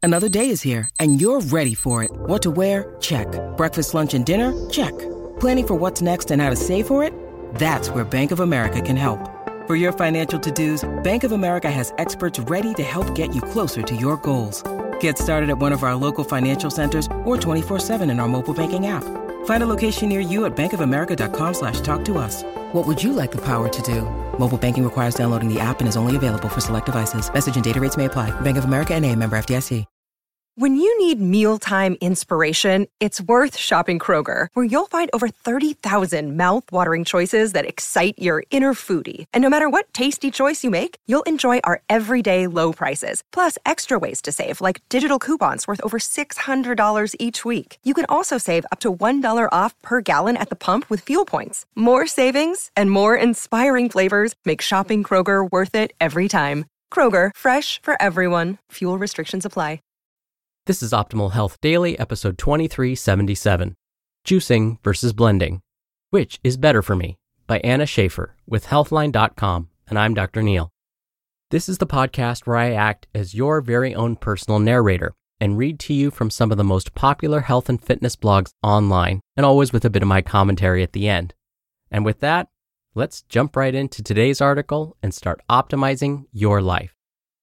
Another day is here, and you're ready for it. What to wear? Check. Breakfast, lunch, and dinner? Check. Planning for what's next and how to save for it? That's where Bank of America can help. For your financial to-dos, Bank of America has experts ready to help get you closer to your goals. Get started at one of our local financial centers or 24/7 in our mobile banking app. Find a location near you at bankofamerica.com/talktous. What would you like the power to do? Mobile banking requires downloading the app and is only available for select devices. Message and data rates may apply. Bank of America N.A., member FDIC. When you need mealtime inspiration, it's worth shopping Kroger, where you'll find over 30,000 mouth-watering choices that excite your inner foodie. And no matter what tasty choice you make, you'll enjoy our everyday low prices, plus extra ways to save, like digital coupons worth over $600 each week. You can also save up to $1 off per gallon at the pump with fuel points. More savings and more inspiring flavors make shopping Kroger worth it every time. Kroger, fresh for everyone. Fuel restrictions apply. This is Optimal Health Daily, episode 2377, Juicing versus Blending. Which is better for me? By Anna Schaefer with Healthline.com, and I'm Dr. Neil. This is the podcast where I act as your very own personal narrator and read to you from some of the most popular health and fitness blogs online, and always with a bit of my commentary at the end. And with that, let's jump right into today's article and start optimizing your life.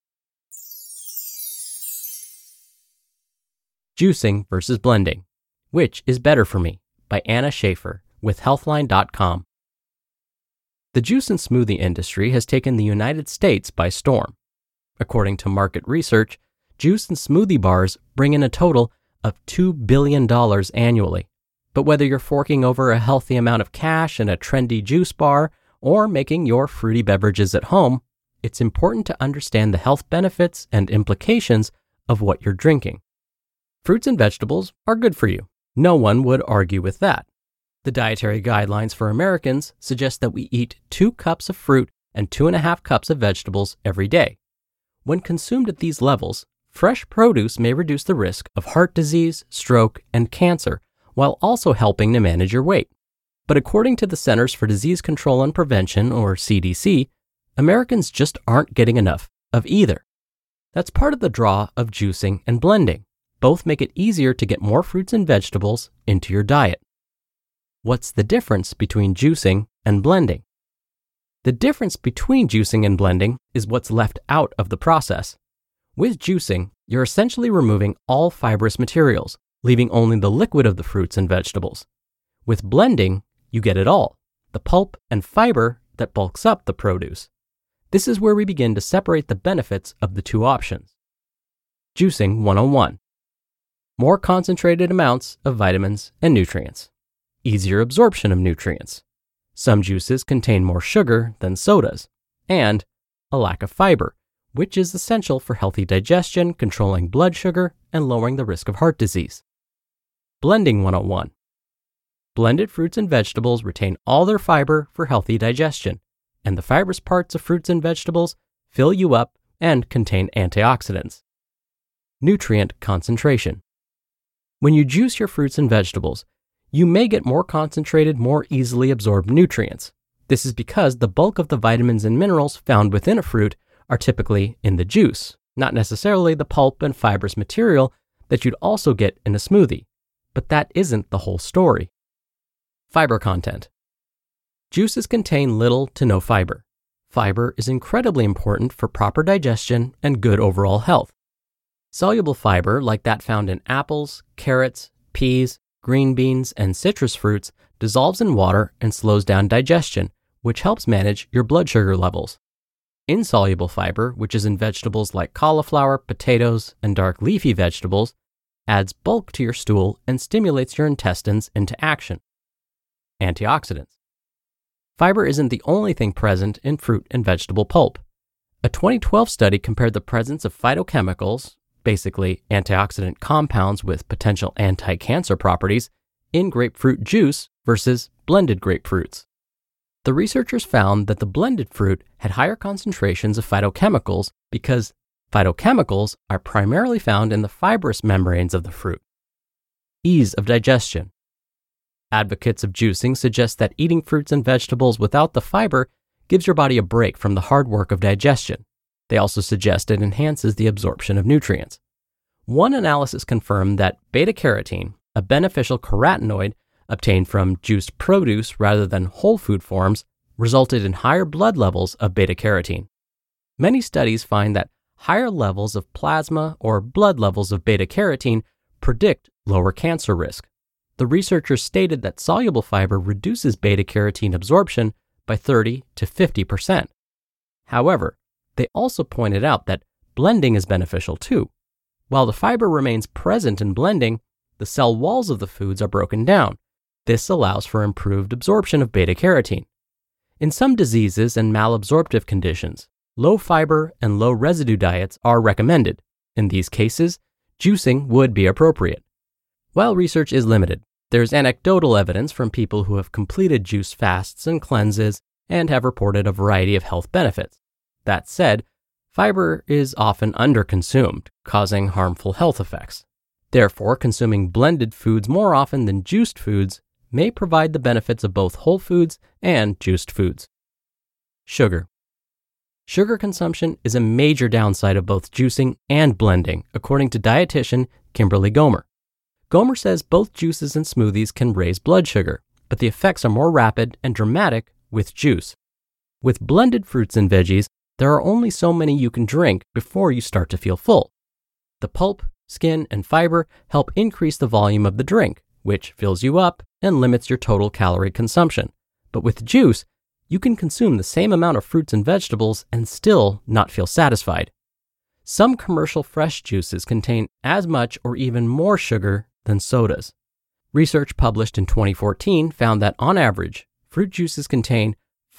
Juicing versus Blending. Which is better for me? By Anna Schaefer with Healthline.com. The juice and smoothie industry has taken the United States by storm. According to market research, juice and smoothie bars bring in a total of $2 billion annually. But whether you're forking over a healthy amount of cash in a trendy juice bar or making your fruity beverages at home, it's important to understand the health benefits and implications of what you're drinking. Fruits and vegetables are good for you. No one would argue with that. The dietary guidelines for Americans suggest that we eat 2 cups of fruit and 2.5 cups of vegetables every day. When consumed at these levels, fresh produce may reduce the risk of heart disease, stroke, and cancer, while also helping to manage your weight. But according to the Centers for Disease Control and Prevention, or CDC, Americans just aren't getting enough of either. That's part of the draw of juicing and blending. Both make it easier to get more fruits and vegetables into your diet. What's the difference between juicing and blending? The difference between juicing and blending is what's left out of the process. With juicing, you're essentially removing all fibrous materials, leaving only the liquid of the fruits and vegetables. With blending, you get it all, the pulp and fiber that bulks up the produce. This is where we begin to separate the benefits of the two options. Juicing 101. More concentrated amounts of vitamins and nutrients. Easier absorption of nutrients. Some juices contain more sugar than sodas. And a lack of fiber, which is essential for healthy digestion, controlling blood sugar, and lowering the risk of heart disease. Blending 101. Blended fruits and vegetables retain all their fiber for healthy digestion, and the fibrous parts of fruits and vegetables fill you up and contain antioxidants. Nutrient concentration. When you juice your fruits and vegetables, you may get more concentrated, more easily absorbed nutrients. This is because the bulk of the vitamins and minerals found within a fruit are typically in the juice, not necessarily the pulp and fibrous material that you'd also get in a smoothie. But that isn't the whole story. Fiber content. Juices contain little to no fiber. Fiber is incredibly important for proper digestion and good overall health. Soluble fiber, like that found in apples, carrots, peas, green beans, and citrus fruits, dissolves in water and slows down digestion, which helps manage your blood sugar levels. Insoluble fiber, which is in vegetables like cauliflower, potatoes, and dark leafy vegetables, adds bulk to your stool and stimulates your intestines into action. Antioxidants. Fiber isn't the only thing present in fruit and vegetable pulp. A 2012 study compared the presence of phytochemicals, basically antioxidant compounds with potential anti-cancer properties, in grapefruit juice versus blended grapefruits. The researchers found that the blended fruit had higher concentrations of phytochemicals because phytochemicals are primarily found in the fibrous membranes of the fruit. Ease of digestion. Advocates of juicing suggest that eating fruits and vegetables without the fiber gives your body a break from the hard work of digestion. They also suggest it enhances the absorption of nutrients. One analysis confirmed that beta-carotene, a beneficial carotenoid obtained from juiced produce rather than whole food forms, resulted in higher blood levels of beta-carotene. Many studies find that higher levels of plasma or blood levels of beta-carotene predict lower cancer risk. The researchers stated that soluble fiber reduces beta-carotene absorption by 30 to 50%. However, they also pointed out that blending is beneficial too. While the fiber remains present in blending, the cell walls of the foods are broken down. This allows for improved absorption of beta-carotene. In some diseases and malabsorptive conditions, low fiber and low residue diets are recommended. In these cases, juicing would be appropriate. While research is limited, there's anecdotal evidence from people who have completed juice fasts and cleanses and have reported a variety of health benefits. That said, fiber is often underconsumed, causing harmful health effects. Therefore, consuming blended foods more often than juiced foods may provide the benefits of both whole foods and juiced foods. Sugar. Sugar consumption is a major downside of both juicing and blending, according to dietitian Kimberly Gomer. Gomer says both juices and smoothies can raise blood sugar, but the effects are more rapid and dramatic with juice. With blended fruits and veggies, there are only so many you can drink before you start to feel full. The pulp, skin, and fiber help increase the volume of the drink, which fills you up and limits your total calorie consumption. But with juice, you can consume the same amount of fruits and vegetables and still not feel satisfied. Some commercial fresh juices contain as much or even more sugar than sodas. Research published in 2014 found that on average, fruit juices contain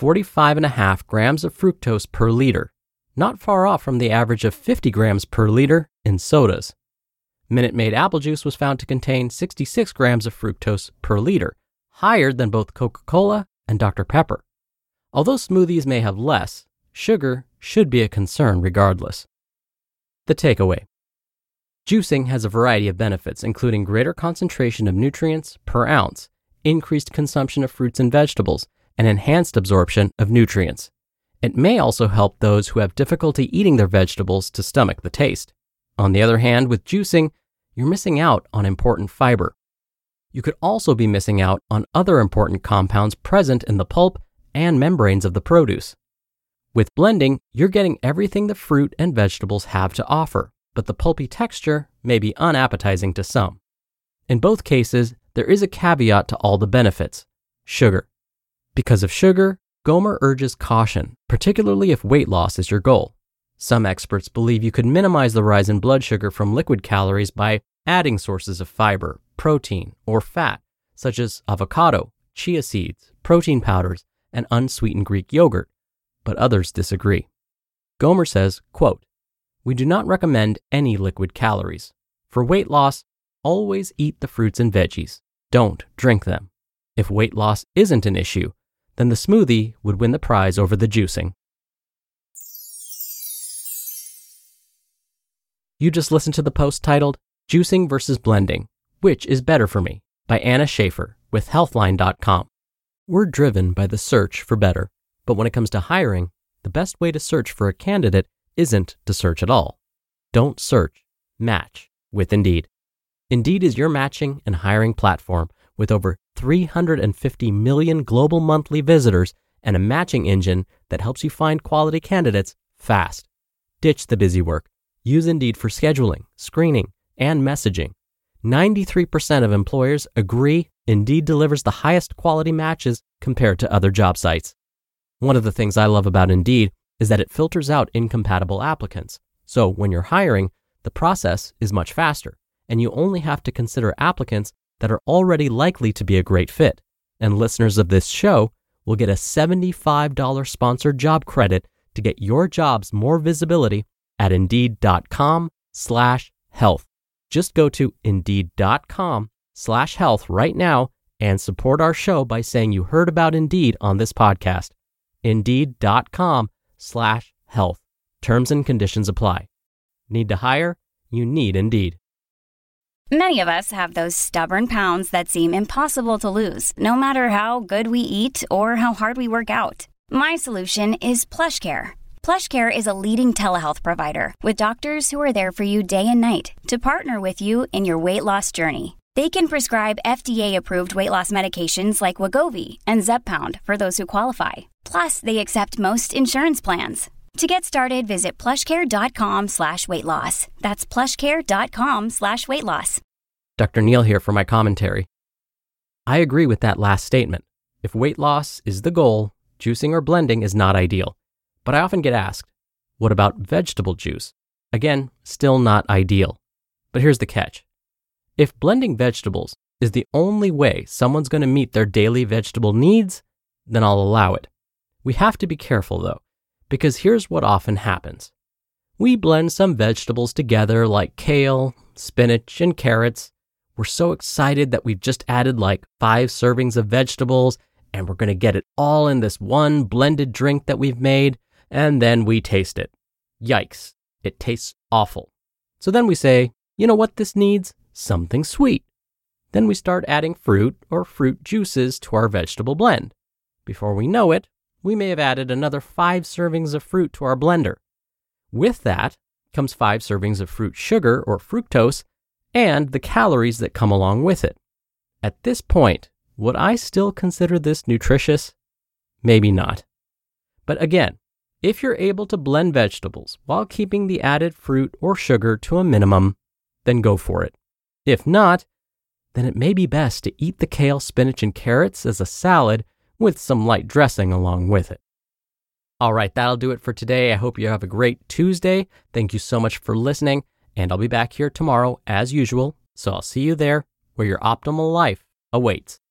45.5 grams of fructose per liter, not far off from the average of 50 grams per liter in sodas. Minute Maid apple juice was found to contain 66 grams of fructose per liter, higher than both Coca-Cola and Dr. Pepper. Although smoothies may have less, sugar should be a concern regardless. The takeaway. Juicing has a variety of benefits, including greater concentration of nutrients per ounce, increased consumption of fruits and vegetables, and enhanced absorption of nutrients. It may also help those who have difficulty eating their vegetables to stomach the taste. On the other hand, with juicing, you're missing out on important fiber. You could also be missing out on other important compounds present in the pulp and membranes of the produce. With blending, you're getting everything the fruit and vegetables have to offer, but the pulpy texture may be unappetizing to some. In both cases, there is a caveat to all the benefits: sugar. Because of sugar, Gomer urges caution, particularly if weight loss is your goal. Some experts believe you could minimize the rise in blood sugar from liquid calories by adding sources of fiber, protein, or fat, such as avocado, chia seeds, protein powders, and unsweetened Greek yogurt, but others disagree. Gomer says, quote, "We do not recommend any liquid calories. For weight loss, always eat the fruits and veggies. Don't drink them. If weight loss isn't an issue, then the smoothie would win the prize over the juicing." You just listened to the post titled, Juicing versus Blending, Which is Better for Me? By Anna Schaefer with Healthline.com. We're driven by the search for better, but when it comes to hiring, the best way to search for a candidate isn't to search at all. Don't search, match with Indeed. Indeed is your matching and hiring platform with over 350 million global monthly visitors and a matching engine that helps you find quality candidates fast. Ditch the busy work. Use Indeed for scheduling, screening, and messaging. 93% of employers agree Indeed delivers the highest quality matches compared to other job sites. One of the things I love about Indeed is that it filters out incompatible applicants. So when you're hiring, the process is much faster, and you only have to consider applicants that are already likely to be a great fit. And listeners of this show will get a $75 sponsored job credit to get your jobs more visibility at Indeed.com/health. Just go to Indeed.com/health right now and support our show by saying you heard about Indeed on this podcast. Indeed.com/health. Terms and conditions apply. Need to hire? You need Indeed. Many of us have those stubborn pounds that seem impossible to lose, no matter how good we eat or how hard we work out. My solution is PlushCare. PlushCare is a leading telehealth provider with doctors who are there for you day and night to partner with you in your weight loss journey. They can prescribe FDA-approved weight loss medications like Wegovy and Zepbound for those who qualify. Plus, they accept most insurance plans. To get started, visit plushcare.com/weightloss. That's plushcare.com/weightloss. Dr. Neal here for my commentary. I agree with that last statement. If weight loss is the goal, juicing or blending is not ideal. But I often get asked, what about vegetable juice? Again, still not ideal. But here's the catch. If blending vegetables is the only way someone's going to meet their daily vegetable needs, then I'll allow it. We have to be careful though, because here's what often happens. We blend some vegetables together like kale, spinach, and carrots. We're so excited that we've just added like 5 servings of vegetables and we're going to get it all in this one blended drink that we've made, and then we taste it. Yikes, it tastes awful. So then we say, you know what this needs? Something sweet. Then we start adding fruit or fruit juices to our vegetable blend. Before we know it, we may have added another 5 servings of fruit to our blender. With that comes 5 servings of fruit sugar or fructose and the calories that come along with it. At this point, would I still consider this nutritious? Maybe not. But again, if you're able to blend vegetables while keeping the added fruit or sugar to a minimum, then go for it. If not, then it may be best to eat the kale, spinach, and carrots as a salad with some light dressing along with it. All right, that'll do it for today. I hope you have a great Tuesday. Thank you so much for listening, and I'll be back here tomorrow as usual. So I'll see you there where your optimal life awaits.